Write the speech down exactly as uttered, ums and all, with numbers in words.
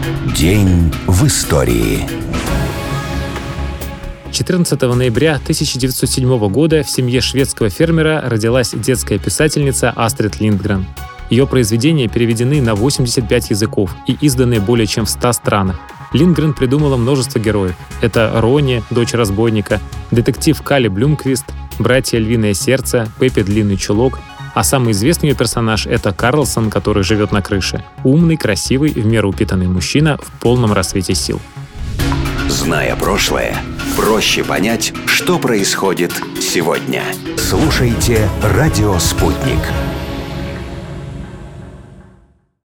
День в истории. четырнадцатого ноября тысяча девятьсот седьмого года в семье шведского фермера родилась детская писательница Астрид Линдгрен. Ее произведения переведены на восемьдесят пять языков и изданы более чем в ста странах. Линдгрен придумала множество героев. Это Рони, дочь разбойника, детектив Калли Блюмквист, братья Львиное сердце, Пеппи Длинный чулок. А самый известный ее персонаж — это Карлсон, который живет на крыше. Умный, красивый, в меру упитанный мужчина в полном расцвете сил. Зная прошлое, проще понять, что происходит сегодня. Слушайте «Радио Спутник».